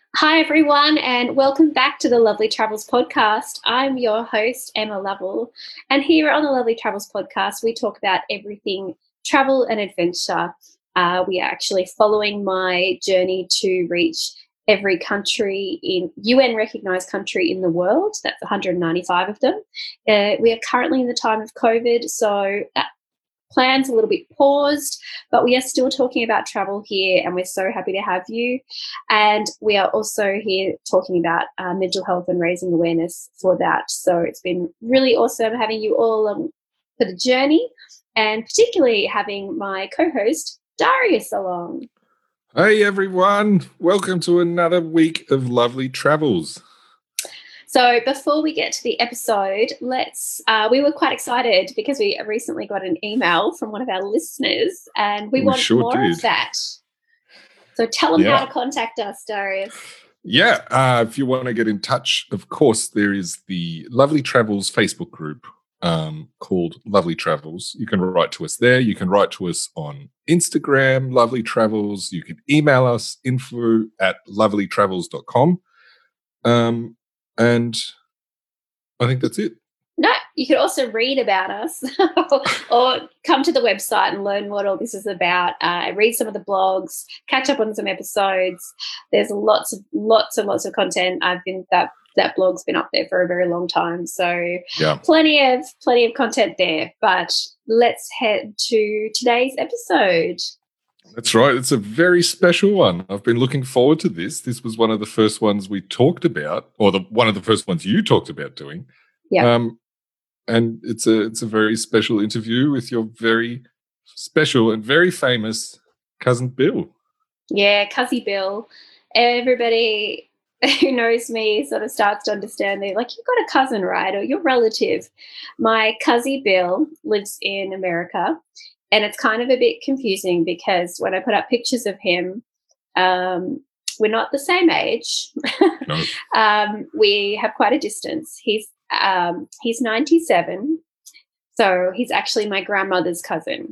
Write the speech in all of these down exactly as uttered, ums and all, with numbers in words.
Hi, everyone, and welcome back to the Lovely Travels podcast. I'm your host, Emma Lovell, and here on the Lovely Travels podcast, we talk about everything travel and adventure. Uh, we are actually following my journey to reach every country in U N recognised country in the world. That's one hundred ninety-five of them. Uh, we are currently in the time of COVID, so that plans a little bit paused, but we are still talking about travel here, and we're so happy to have you. And we are also here talking about uh, mental health and raising awareness for that. So it's been really awesome having you all along for the journey, and particularly having my co-host Darius along. Hey everyone, welcome to another week of Lovely Travels. So before we get to the episode, let's, uh, we were quite excited because we recently got an email from one of our listeners, and we, We want sure more did. of that. So tell them Yeah. how to contact us, Darius. Yeah, uh, if you want to get in touch, of course, there is the Lovely Travels Facebook group um, called Lovely Travels. You can write to us there. You can write to us on Instagram, Lovely Travels. You can email us, info at lovely travels dot com. Um, and I think that's it. No, you could also read about us or come to the website and learn what all this is about. Uh, read some of the blogs, catch up on some episodes. There's lots of lots and lots of content. I've been that that blog's been up there for a very long time, so Yeah. plenty of plenty of content there. But let's head to today's episode. That's right. It's a very special one. I've been looking forward to this. This was one of the first ones we talked about, or the one of the first ones you talked about doing. Yeah. Um, and it's a it's a very special interview with your very special and very famous cousin Bill. Yeah, Cuzzy Bill. Everybody who knows me sort of starts to understand that, like, you've got a cousin, right? Or your relative. My Cuzzy Bill lives in America, and it's kind of a bit confusing because when I put up pictures of him, um, we're not the same age. No. um, we have quite a distance. He's um, he's ninety-seven, so he's actually my grandmother's cousin.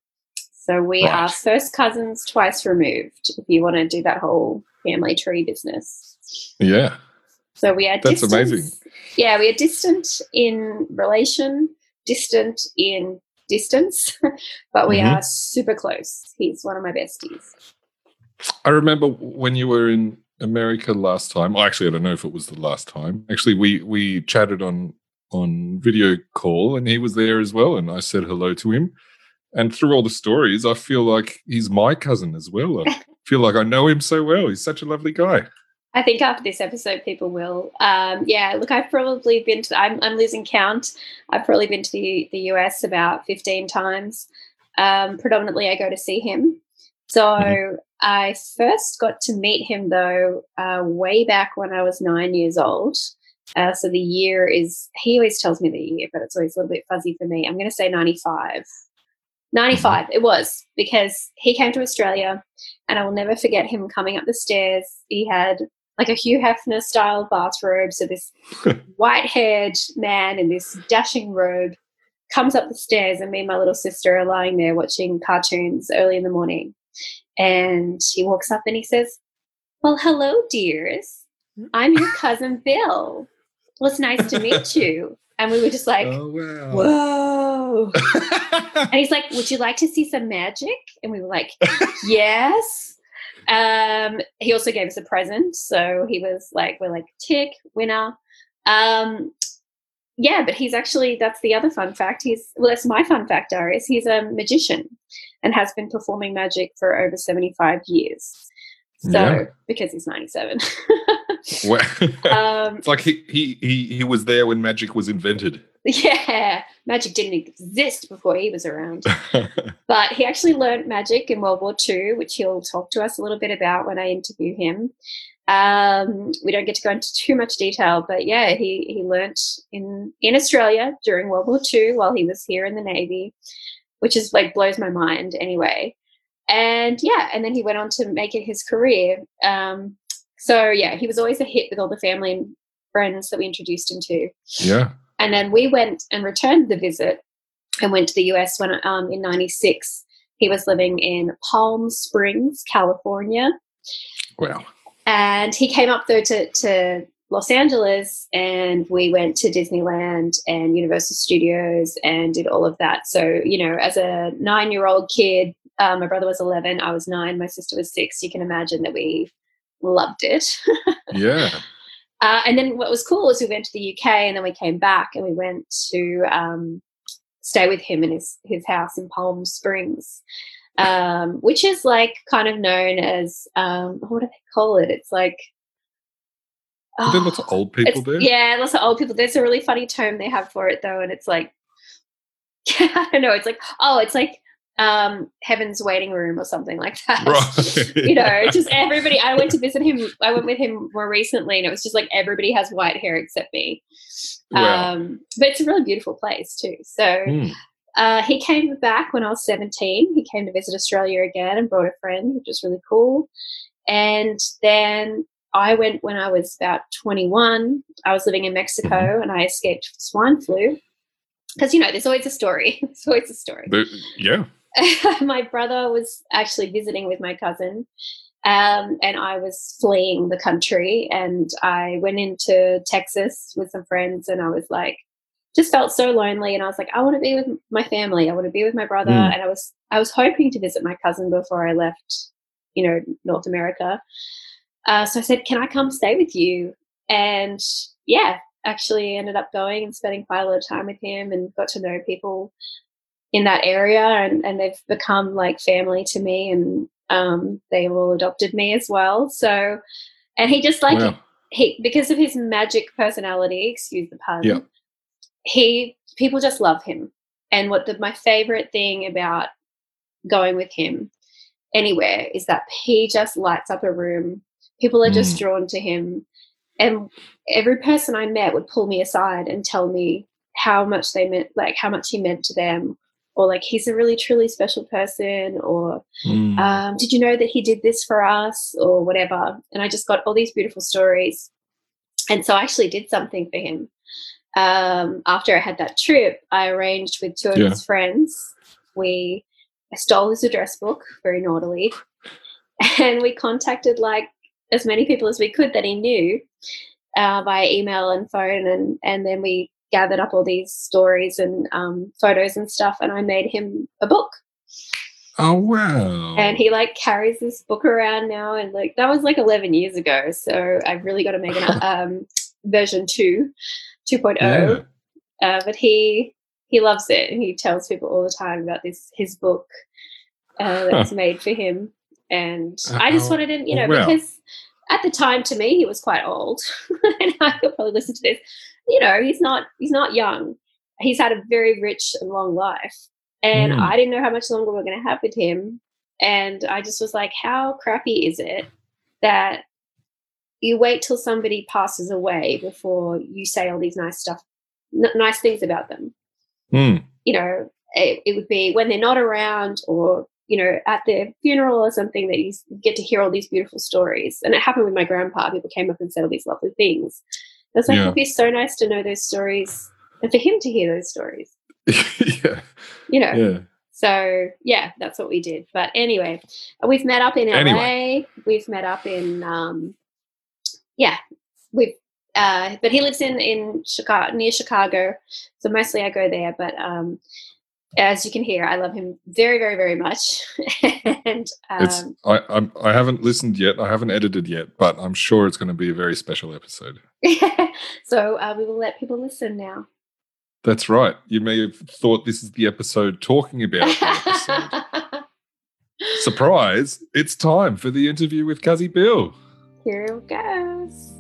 So we Right. are first cousins twice removed, if you want to do that whole family tree business. Yeah. So we are That's distant. amazing. Yeah, we are distant in relation, distant in distance, but we Mhm. are super close. He's one of my besties. I remember when you were in America last time. Well, actually, I don't know if it was the last time. Actually, we we chatted on on video call, and he was there as well, and I said hello to him. And through all the stories, I feel like he's my cousin as well. I feel like I know him so well. He's such a lovely guy. I think after this episode, people will. Um, yeah, look, I've probably been to, I'm, I'm losing count. I've probably been to the, the U S about fifteen times. Um, predominantly, I go to see him. So Mhm. I first got to meet him, though, uh, way back when I was nine years old. Uh, so the year is, he always tells me the year, but it's always a little bit fuzzy for me. I'm going to say ninety-five. ninety-five, it was, because he came to Australia, and I will never forget him coming up the stairs. He had like a Hugh Hefner style bathrobe, so this white-haired man in this dashing robe comes up the stairs, and me and my little sister are lying there watching cartoons early in the morning. And he walks up and he says, "Well, hello, dears. I'm your cousin Bill. Well, it's nice to meet you." And we were just like, Oh, wow. whoa. And he's like, "Would you like to see some magic?" And we were like, yes. Um, he also gave us a present. So he was like, we're like, tick, winner. Um, yeah, but he's actually, that's the other fun fact. He's, well, that's my fun fact, Darius. He's a magician and has been performing magic for over seventy-five years. So, Yeah. because he's ninety-seven. Well, um, it's like he, he he he was there when magic was invented. yeah, magic didn't exist before he was around. But he actually learned magic in World War Two, which he'll talk to us a little bit about when I interview him. Um, we don't get to go into too much detail, but yeah, he, he learnt in, in Australia during World War Two while he was here in the Navy, which is like blows my mind anyway. And yeah, and then he went on to make it his career. Um, so yeah, he was always a hit with all the family and friends that we introduced him to. Yeah. And then we went and returned the visit and went to the U S when um, in ninety-six he was living in Palm Springs, California. Wow. And he came up though to, to Los Angeles, and we went to Disneyland and Universal Studios and did all of that. So, you know, as a nine-year-old kid, uh, my brother was eleven, I was nine, my sister was six. You can imagine that we loved it. Yeah. Uh, and then what was cool was we went to the U K, and then we came back and we went to um, stay with him in his, his house in Palm Springs, um, which is like kind of known as, um, what do they call it? It's like, Are there lots of old people there? Yeah, lots of old people. There's a really funny term they have for it though, and it's like, I don't know, it's like, oh, it's like um, Heaven's Waiting Room or something like that. Right. You know, just everybody. I went to visit him. I went with him more recently, and it was just like everybody has white hair except me. Wow. Um, but it's a really beautiful place too. So Mm. uh, he came back when I was seventeen. He came to visit Australia again and brought a friend, which was really cool. And then I went when I was about twenty-one. I was living in Mexico, Mhm. and I escaped swine flu. Because, you know, there's always a story. There's always a story. But, yeah. My brother was actually visiting with my cousin, um, and I was fleeing the country. And I went into Texas with some friends, and I was like, just felt so lonely. And I was like, I want to be with my family. I want to be with my brother. Mm. And I was, I was hoping to visit my cousin before I left, you know, North America. Uh, so I said, can I come stay with you? And yeah, actually ended up going and spending quite a lot of time with him, and got to know people in that area, and, and they've become like family to me, and um, they all adopted me as well. So, and he just like, Wow. he, because of his magic personality, excuse the pun, Yeah. he, people just love him. And what the, my favorite thing about going with him anywhere is that he just lights up a room. People are just Mm. drawn to him. And every person I met would pull me aside and tell me how much they meant, like how much he meant to them, or like, he's a really, truly special person, or Mm. um, did you know that he did this for us, or whatever. And I just got all these beautiful stories. And so I actually did something for him. Um, after I had that trip, I arranged with two of Yeah. his friends. We I stole his address book very naughtily, and we contacted like as many people as we could that he knew uh, via email and phone, and and then we gathered up all these stories and um, photos and stuff, and I made him a book. Oh, wow. And he like carries this book around now, and like that was like eleven years ago, so I've really got to make an um, version two, two point oh. Yeah. Uh, but he he loves it, and he tells people all the time about this his book uh, that's Huh. made for him. And Uh, I just oh, wanted him, you know, wow. because at the time to me he was quite old, and I could probably listen to this. You know, he's not he's not young. He's had a very rich and long life, and Mm. I didn't know how much longer we're going to have with him. And I just was like, how crappy is it that you wait till somebody passes away before you say all these nice stuff, n- nice things about them? Mm. You know, it, it would be when they're not around, or, you know, at their funeral or something, that you get to hear all these beautiful stories. And it happened with my grandpa. People came up and said all these lovely things. I was like, Yeah. it'd be so nice to know those stories, and for him to hear those stories, Yeah. you know. Yeah. So, yeah, that's what we did. But anyway, we've met up in L A. Anyway. We've met up in, um, yeah, we've, uh, but he lives in, in Chicago, near Chicago. So mostly I go there. But um, as you can hear, I love him very, very, very much. And It's um, I I'm, I haven't listened yet. I haven't edited yet, but I'm sure it's going to be a very special episode. so uh, we will let people listen now. That's right. You may have thought this is the episode talking about the episode. Surprise! It's time for the interview with Cuzzy Bill. Here it goes.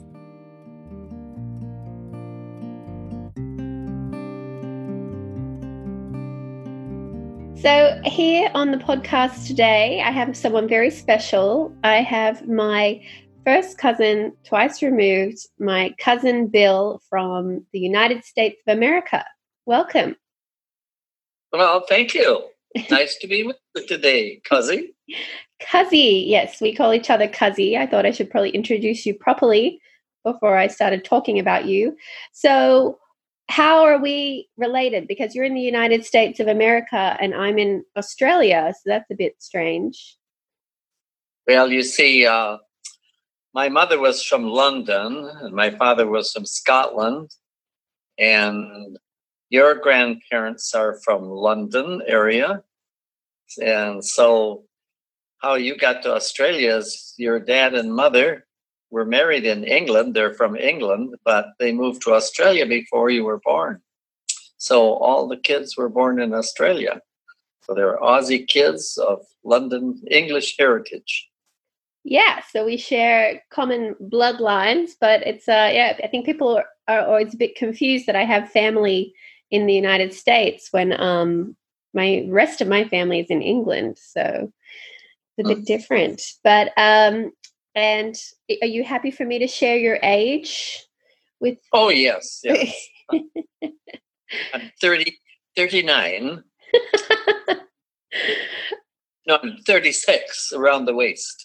So here on the podcast today, I have someone very special. I have my first cousin, twice removed, my cousin Bill from the United States of America. Welcome. Well, thank you. Nice to be with you today, Cuzzy. Cuzzy, yes, we call each other Cuzzy. I thought I should probably introduce you properly before I started talking about you. So how are we related? Because you're in the United States of America and I'm in Australia, so that's a bit strange. Well, you see, uh, my mother was from London, and my father was from Scotland, and your grandparents are from London area. And so how you got to Australia is your dad and mother were married in England. They're from England, but they moved to Australia before you were born. So all the kids were born in Australia. So they're Aussie kids of London English heritage. Yeah, so we share common bloodlines, but it's uh yeah, I think people are, are always a bit confused that I have family in the United States when um my rest of my family is in England, so it's a bit different. But um and are you happy for me to share your age with Oh yes, yes. I'm thirty, thirty-nine. No, I'm thirty-six, around the waist.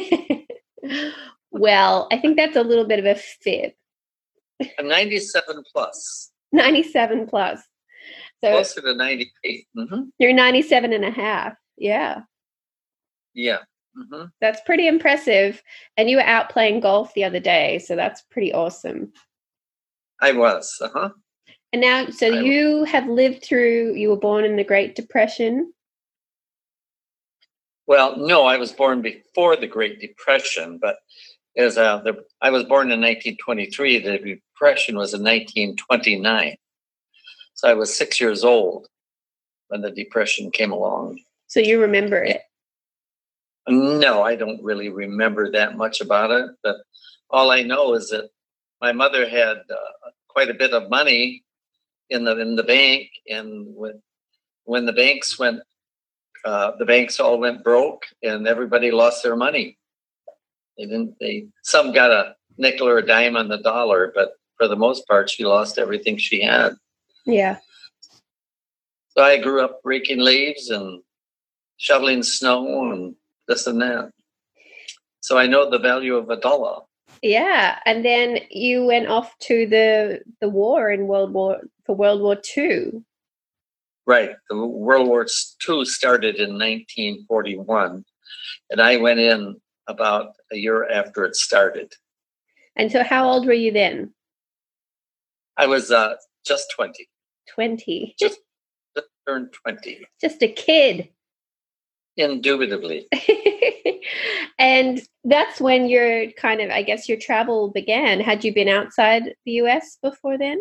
Well, I think that's a little bit of a fib. I'm ninety-seven plus. ninety-seven plus. So closer to ninety-eight. Mm-hmm. You're ninety-seven and a half. Yeah. Yeah. Mm-hmm. That's pretty impressive. And you were out playing golf the other day, so that's pretty awesome. I was. Uh-huh. And now, so I you have lived through, you were born in the Great Depression? Well, no, I was born before the Great Depression, but as uh, the, I was born in nineteen twenty-three, the Depression was in nineteen twenty-nine. So I was six years old when the Depression came along. So you remember it? No, I don't really remember that much about it, but all I know is that my mother had uh, quite a bit of money in the in the bank, and when when the banks went, uh, the banks all went broke, and everybody lost their money. They didn't. They some got a nickel or a dime on the dollar, but for the most part, she lost everything she had. Yeah. So I grew up raking leaves and shoveling snow and this and that. So I know the value of a dollar. Yeah, and then you went off to the the war in World War for World War Two. Right. The World War Two started in nineteen forty-one, and I went in about a year after it started. And so how old were you then? I was uh, just twenty. twenty. Just, just turned twenty. Just a kid. Indubitably. And that's when your kind of, I guess, your travel began. Had you been outside the U S before then?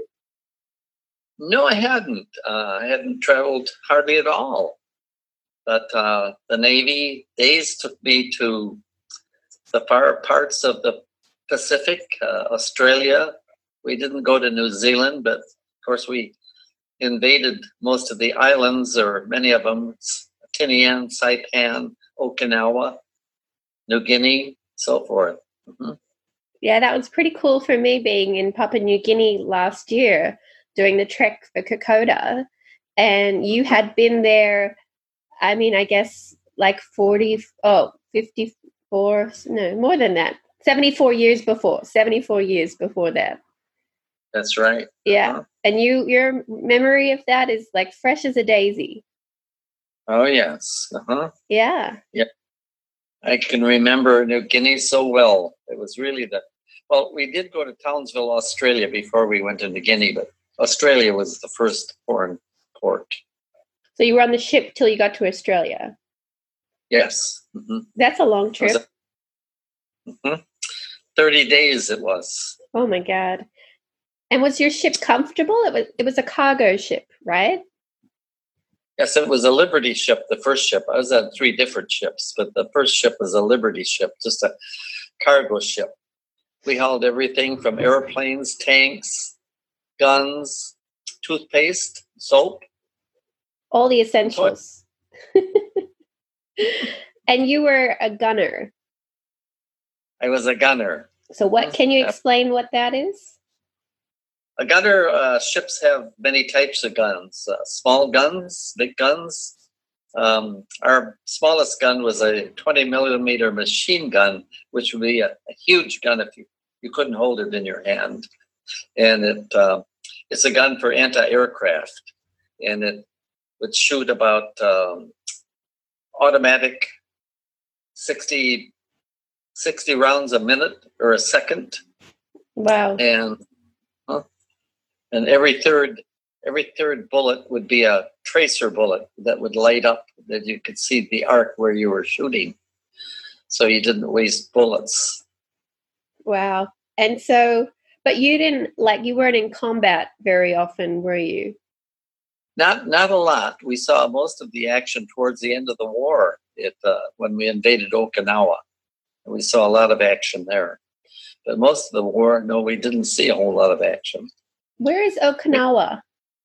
No, I hadn't. Uh, I hadn't traveled hardly at all. But uh, the Navy days took me to the far parts of the Pacific, uh, Australia. We didn't go to New Zealand, but of course we invaded most of the islands, or many of them, Tinian, Saipan, Okinawa, New Guinea, so forth. Mm-hmm. Yeah, that was pretty cool for me being in Papua New Guinea last year doing the trek for Kokoda. And you had been there, I mean, I guess like forty, oh, fifty-four, no, more than that, seventy-four years before, seventy-four years before that. That's right. Yeah. Uh-huh. And you, your memory of that is like fresh as a daisy. Oh, yes. Uh-huh. Yeah. Yeah. I can remember New Guinea so well. It was really the, well, we did go to Townsville, Australia before we went into Guinea, but Australia was the first foreign port. So you were on the ship till you got to Australia? Yes. Mm-hmm. That's a long trip. A, mm-hmm. thirty days it was. Oh my God. And was your ship comfortable? It was, it was a cargo ship, right? Yes, it was a Liberty ship, the first ship. I was on three different ships, but the first ship was a Liberty ship, just a cargo ship. We hauled everything from airplanes, tanks, guns, toothpaste, soap. All the essentials. And you were a gunner. I was a gunner. So what, can you explain what that is? A gunner, uh, ships have many types of guns, uh, small guns, big guns. Um, our smallest gun was a twenty millimeter machine gun, which would be a, a huge gun if you, you couldn't hold it in your hand. And it uh, it's a gun for anti-aircraft. And it would shoot about um, automatic sixty sixty rounds a minute or a second. Wow. And huh, and every third every third bullet would be a tracer bullet that would light up that you could see the arc where you were shooting. So you didn't waste bullets. Wow. And so, but you didn't, like, you weren't in combat very often, were you? Not not a lot. We saw most of the action towards the end of the war it, uh, when we invaded Okinawa. And we saw a lot of action there. But most of the war, no, we didn't see a whole lot of action. Where is Okinawa?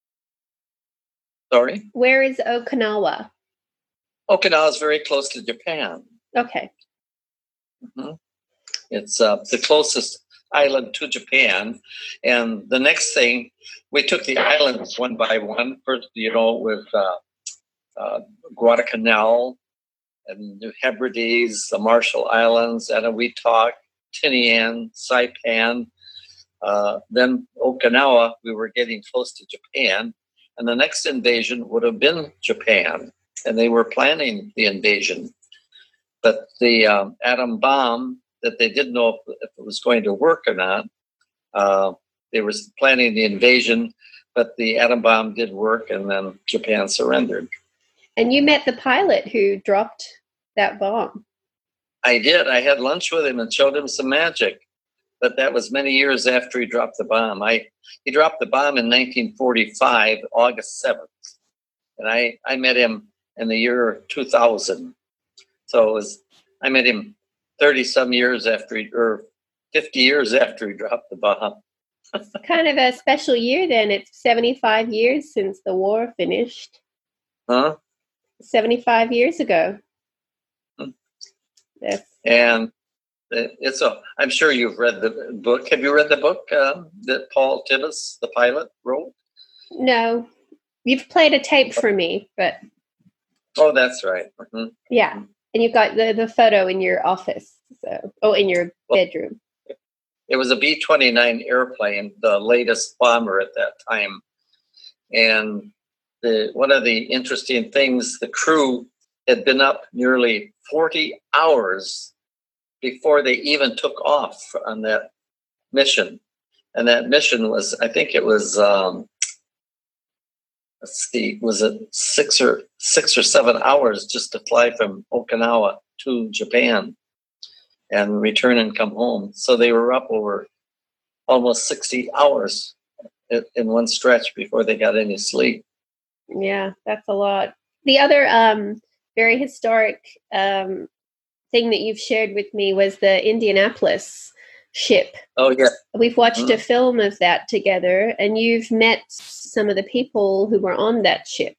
Sorry? Where is Okinawa? Okinawa is very close to Japan. Okay. Mm-hmm. It's uh, the closest island to Japan. And the next thing, we took the islands one by one. First, you know, with uh, uh, Guadalcanal and New Hebrides, the Marshall Islands, Eniwetok, Tinian, Saipan. Uh, then Okinawa, we were getting close to Japan. And the next invasion would have been Japan. And they were planning the invasion. But the um, atom bomb that they didn't know if, if it was going to work or not, uh, they were planning the invasion, but the atom bomb did work, and then Japan surrendered. And you met the pilot who dropped that bomb. I did. I had lunch with him and showed him some magic. But that was many years after he dropped the bomb. I He dropped the bomb in nineteen forty-five, August seventh. And I, I met him in the year two thousand. So it was, I met him thirty-some years after he, or fifty years after he dropped the bomb. Kind of a special year then. It's seventy-five years since the war finished. Huh? seventy-five years ago. Hmm. Yes. And it's a, I'm sure you've read the book. Have you read the book uh, that Paul Tibbets, the pilot, wrote? No. You've played a tape for me, but... Oh, that's right. Mm-hmm. Yeah. And you've got the, the photo in your office. So, oh, in your bedroom. It was a B twenty-nine airplane, the latest bomber at that time. And the one of the interesting things, the crew had been up nearly forty hours before they even took off on that mission. And that mission was, I think it was, um, let's see, was it six or six or seven hours just to fly from Okinawa to Japan and return and come home. So they were up over almost sixty hours in one stretch before they got any sleep. Yeah, that's a lot. The other um, very historic um, thing that you've shared with me was the Indianapolis ship. Oh, yeah. We've watched Mm-hmm. a film of that together, and you've met some of the people who were on that ship.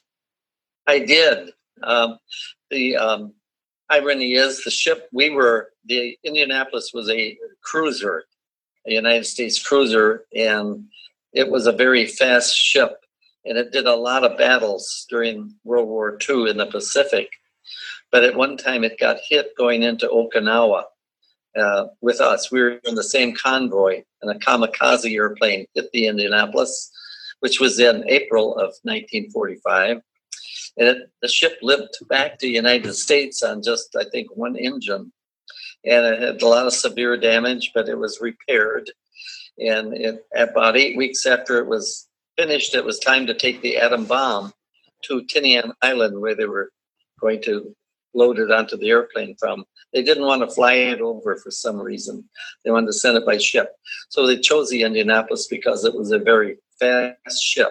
I did. Um, the um, irony is the ship, we were, the Indianapolis was a cruiser, a United States cruiser, and it was a very fast ship, and it did a lot of battles during World War Two in the Pacific. But at one time it got hit going into Okinawa uh, with us. We were in the same convoy, and a kamikaze airplane hit the Indianapolis, which was in April of nineteen forty-five. And it, the ship limped back to the United States on just, I think, one engine. And it had a lot of severe damage, but it was repaired. And it, about eight weeks after it was finished, it was time to take the atom bomb to Tinian Island, where they were going to load it onto the airplane from. They didn't want to fly it over for some reason. They wanted to send it by ship. So they chose the Indianapolis because it was a very fast ship.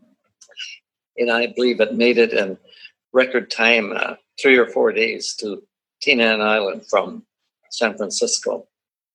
And I believe it made it in record time, uh, three or four days to Tinian Island from San Francisco.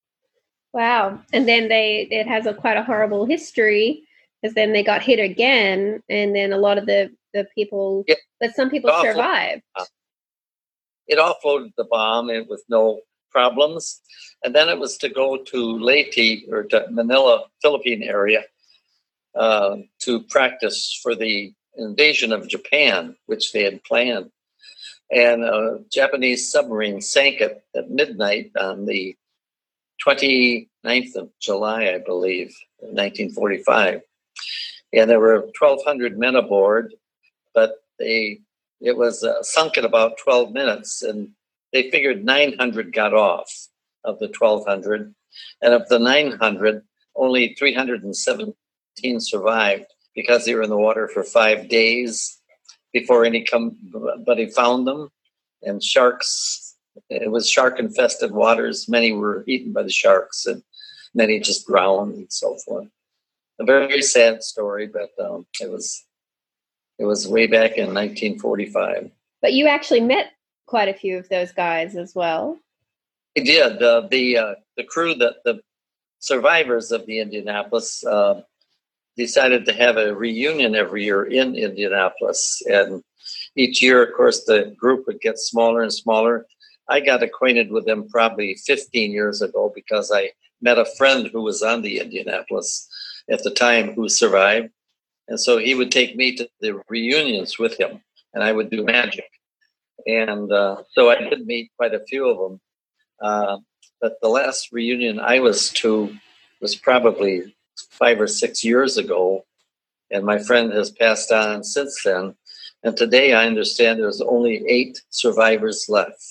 Wow. And then they it has a quite a horrible history, because then they got hit again, and then a lot of the, the people, yeah. but some people Awful. survived. Uh, it offloaded the bomb with no problems. And then it was to go to Leyte, or to Manila, Philippine area, uh, to practice for the invasion of Japan, which they had planned. And a Japanese submarine sank at, at midnight on the twenty-ninth of July, I believe, nineteen forty-five. And there were twelve hundred men aboard, but they it was uh, sunk in about twelve minutes, and they figured nine hundred got off. of the twelve hundred. And of the nine hundred, only three hundred seventeen survived because they were in the water for five days before anybody found them. And sharks, it was shark-infested waters. Many were eaten by the sharks, and many just drowned and so forth. A very sad story, but um, it was it was way back in nineteen forty-five. But you actually met quite a few of those guys as well. I did. Uh, the uh, the crew, that the survivors of the Indianapolis, uh, decided to have a reunion every year in Indianapolis, and each year, of course, the group would get smaller and smaller. I got acquainted with them probably fifteen years ago because I met a friend who was on the Indianapolis at the time who survived. And so he would take me to the reunions with him, and I would do magic. And uh, so I did meet quite a few of them. Uh, but the last reunion I was to was probably five or six years ago, and my friend has passed on since then. And today I understand there's only eight survivors left.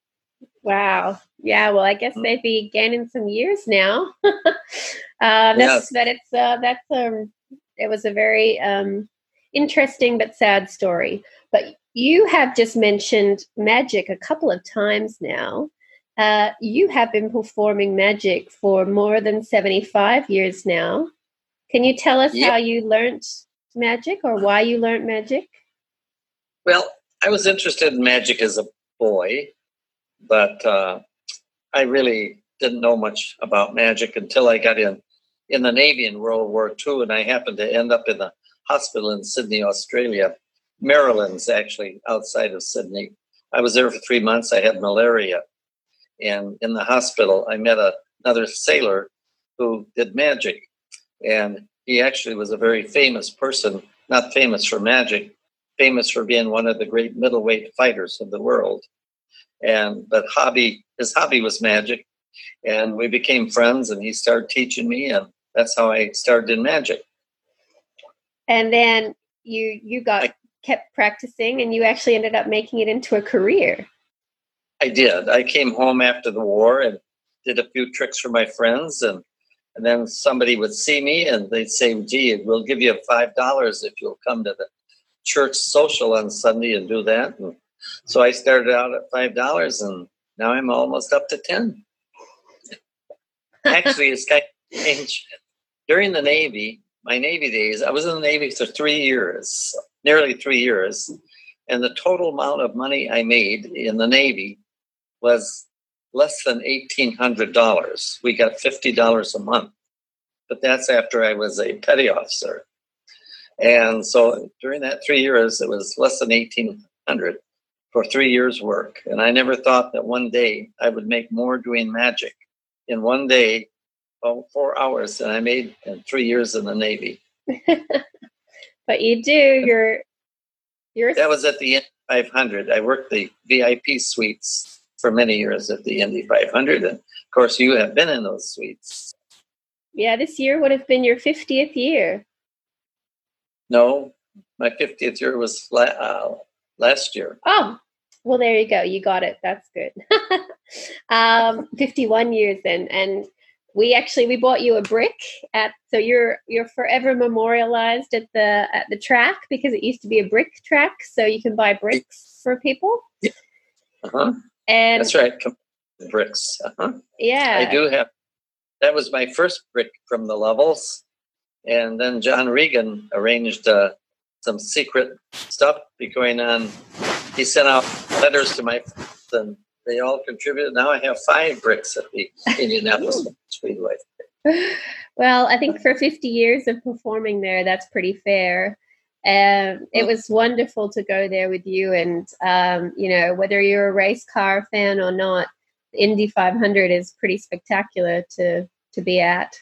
Wow. Yeah, well, I guess they'd be gaining some years now. uh, that's, yes. But it's uh, that's um, it was a very um, interesting but sad story. But you have just mentioned magic a couple of times now. Uh, you have been performing magic for more than seventy-five years now. Can you tell us yep. how you learned magic or why you learned magic? Well, I was interested in magic as a boy, but uh, I really didn't know much about magic until I got in in the Navy in World War Two, and I happened to end up in the hospital in Sydney, Australia. Maryland's actually outside of Sydney. I was there for three months. I had malaria. And in the hospital, I met a, another sailor who did magic. And he actually was a very famous person, not famous for magic, famous for being one of the great middleweight fighters of the world. And but hobby, his hobby was magic. And we became friends, and he started teaching me, and that's how I started in magic. And then you you got I, kept practicing, and you actually ended up making it into a career. I did. I came home after the war and did a few tricks for my friends, and and then somebody would see me and they'd say, "Gee, we'll give you five dollars if you'll come to the church social on Sunday and do that." And so I started out at five dollars, and now I'm almost up to ten. Actually, it's kind of strange. During the Navy, my Navy days, I was in the Navy for three years, nearly three years, and the total amount of money I made in the Navy was less than eighteen hundred dollars. We got fifty dollars a month, but that's after I was a petty officer. And so during that three years, it was less than eighteen hundred dollars for three years' work. And I never thought that one day I would make more doing magic in one day, about four hours than I made in three years in the Navy. But you do, you're, you're... That was at the Indy five hundred. I worked the V I P suites for many years at the Indy five hundred. And of course, you have been in those suites. Yeah, this year would have been your fiftieth year. No, my fiftieth year was la- uh, last year. Oh, well, there you go. You got it. That's good. um, fifty-one years then. And we actually, we bought you a brick at, so you're, you're forever memorialized at the, at the track because it used to be a brick track. So you can buy bricks for people. Yeah. Uh-huh. And that's right. Bricks. Uh-huh. Yeah. I do have, that was my first brick from the levels. And then John Regan arranged uh, some secret stuff be going on. He sent out letters to my friends, and they all contributed. Now I have five bricks at the Indianapolis Speedway. Well, I think for fifty years of performing there, that's pretty fair. Um, it was wonderful to go there with you. And, um, you know, whether you're a race car fan or not, the Indy five hundred is pretty spectacular to, to be at.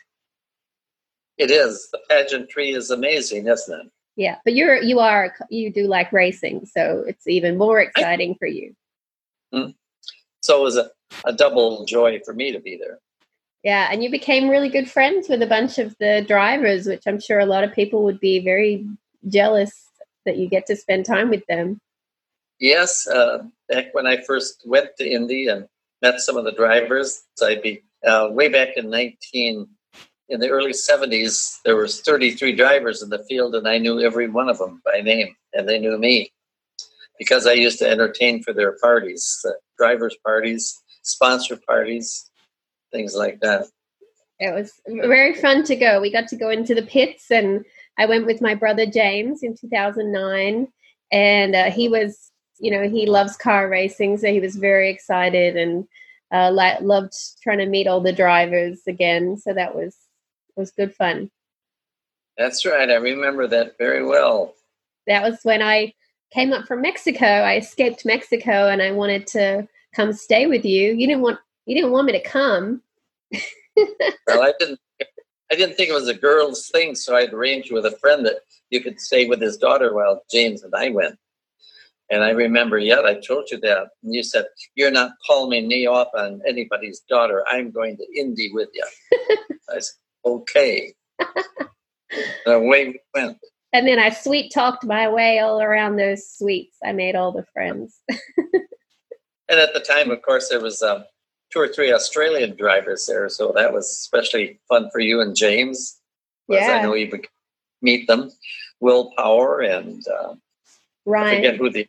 It is. The pageantry is amazing, isn't it? Yeah, but you're you are you do like racing, so it's even more exciting I, for you. Mm-hmm. So it was a, a double joy for me to be there. Yeah, and you became really good friends with a bunch of the drivers, which I'm sure a lot of people would be very jealous that you get to spend time with them. Yes, uh, back when I first went to Indy and met some of the drivers. I'd be uh, way back in nineteen in the early seventies. There was thirty-three drivers in the field, and I knew every one of them by name, and they knew me because I used to entertain for their parties, uh, drivers' parties, sponsor parties, things like that. It was very fun to go. We got to go into the pits, and I went with my brother James in two thousand nine, and uh, he was, you know, he loves car racing, so he was very excited and uh, li- loved trying to meet all the drivers again. So that was was good fun. That's right. I remember that very well. That was when I came up from Mexico. I escaped Mexico, and I wanted to come stay with you. You didn't want you didn't want me to come. Well, I didn't. I didn't think it was a girl's thing, so I'd arranged with a friend that you could stay with his daughter while James and I went. And I remember, yeah, I told you that. And you said, "You're not palming me off on anybody's daughter. I'm going to Indy with you." I said, "Okay." And away we went. And then I sweet talked my way all around those suites. I made all the friends. And at the time, of course, there was um, two or three Australian drivers there, so that was especially fun for you and James. Yeah, I know you would meet them. Will Power and uh, Ryan. I forget who the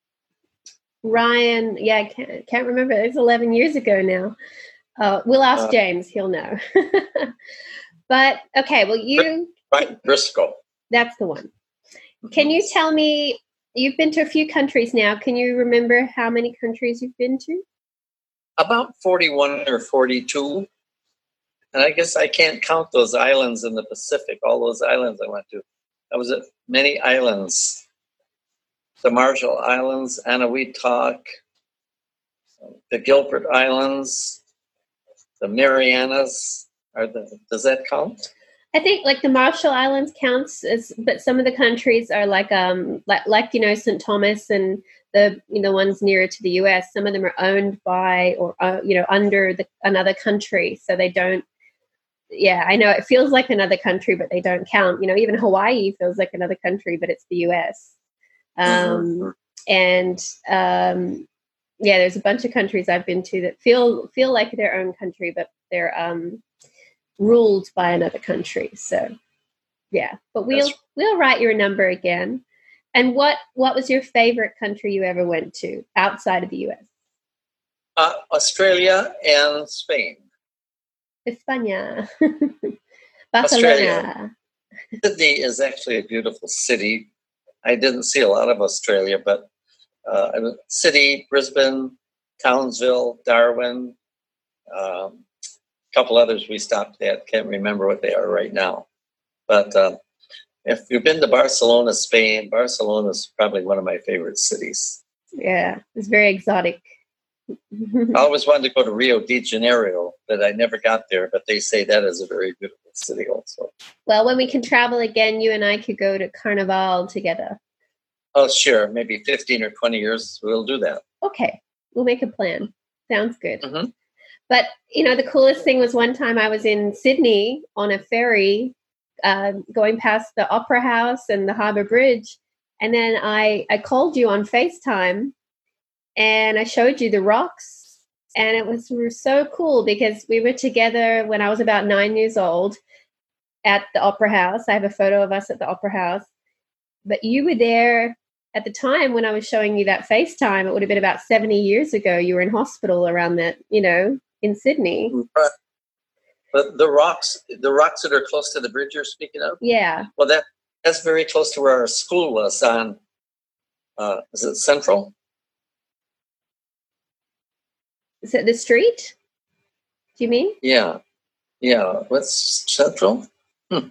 Ryan. Yeah, I can't can't remember. It was eleven years ago now. Uh, we'll ask uh, James; he'll know. But okay, well, you. Ryan Briscoe. That's the one. Can you tell me? You've been to a few countries now. Can you remember how many countries you've been to? About forty-one or forty-two. And I guess I can't count those islands in the Pacific, all those islands I went to. I was at many islands. The Marshall Islands, Anahuac, the Gilbert Islands, the Marianas. Are the, does that count? I think like the Marshall Islands counts as, but some of the countries are like um like like you know Saint Thomas and the you know ones nearer to the U S. Some of them are owned by or uh, you know under the, another country, so they don't. Yeah, I know it feels like another country, but they don't count. You know, even Hawaii feels like another country, but it's the U S. Um, mm-hmm. And um, yeah, there's a bunch of countries I've been to that feel feel like their own country, but they're um. ruled by another country. So yeah, but we'll That's... we'll write your number again. And what what was your favorite country you ever went to outside of the U S? Uh, Australia and Spain. España. Australia. Sydney is actually a beautiful city. I didn't see a lot of Australia, but uh, Sydney, Brisbane, Townsville, Darwin, um, couple others we stopped at. Can't remember what they are right now. But um, if you've been to Barcelona, Spain, Barcelona is probably one of my favorite cities. Yeah, it's very exotic. I always wanted to go to Rio de Janeiro, but I never got there. But they say that is a very beautiful city also. Well, when we can travel again, you and I could go to Carnival together. Oh, sure. Maybe fifteen or twenty years, we'll do that. Okay. We'll make a plan. Sounds good. Mm-hmm. But, you know, the coolest thing was one time I was in Sydney on a ferry uh, going past the Opera House and the Harbour Bridge. And then I, I called you on FaceTime and I showed you the rocks. And it was, was so cool because we were together when I was about nine years old at the Opera House. I have a photo of us at the Opera House. But you were there at the time when I was showing you that FaceTime. It would have been about seventy years ago. You were in hospital around that, you know, in Sydney. Right. But the rocks, the rocks that are close to the bridge you're speaking of? Yeah. Well, that that's very close to where our school was on, uh, is it Central? Is it the street? Do you mean? Yeah. Yeah. What's Central? Hmm.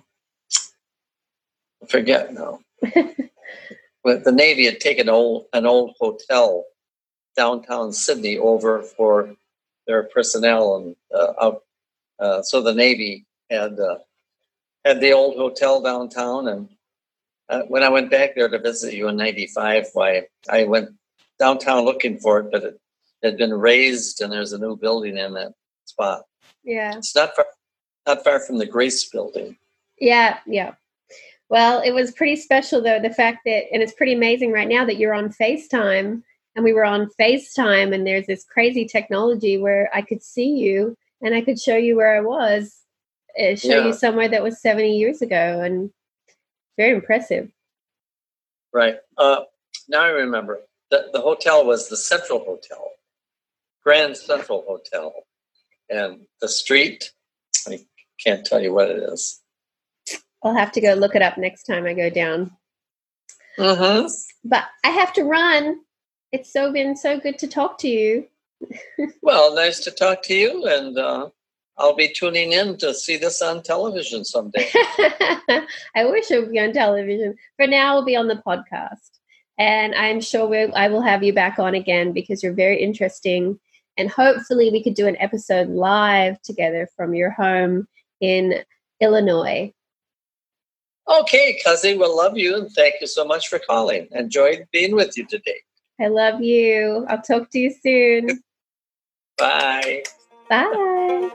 I forget now. But the Navy had taken old, an old hotel downtown Sydney over for their personnel, and uh, out, uh, so the Navy had uh, had the old hotel downtown. And uh, when I went back there to visit you in ninety-five, why I went downtown looking for it, but it had been raised, and there's a new building in that spot. Yeah, it's not far, not far from the Grace Building. Yeah, yeah. Well, it was pretty special, though, the fact that, and it's pretty amazing right now that you're on FaceTime and we were on FaceTime, and there's this crazy technology where I could see you and I could show you where I was, uh, show Yeah. you somewhere that was seventy years ago, and very impressive. Right. Uh, now I remember. The, the hotel was the Central Hotel, Grand Central Hotel. And the street, I can't tell you what it is. I'll have to go look it up next time I go down. Mm-hmm. But I have to run. It's so been so good to talk to you. Well, nice to talk to you, and uh, I'll be tuning in to see this on television someday. I wish it would be on television. For now, we'll be on the podcast. And I'm sure we'll, I will have you back on again because you're very interesting. And hopefully we could do an episode live together from your home in Illinois. Okay, Cuzzy, we'll love you, and thank you so much for calling. Enjoyed being with you today. I love you. I'll talk to you soon. Bye. Bye.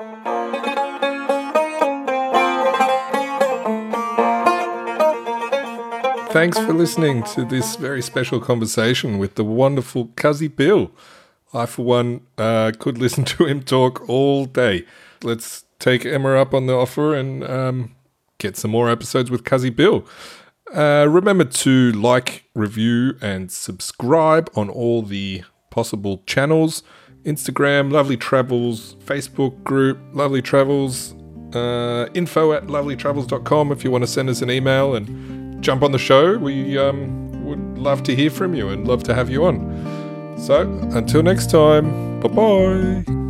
Thanks for listening to this very special conversation with the wonderful Cuzzy Bill. I, for one, uh, could listen to him talk all day. Let's take Emma up on the offer and um, get some more episodes with Cuzzy Bill. Uh, remember to like, review, and subscribe on all the possible channels. Instagram, Lovely Travels, Facebook group, Lovely Travels, uh, info at lovely travels dot com if you want to send us an email and jump on the show. We um, would love to hear from you and love to have you on. So, until next time, bye-bye.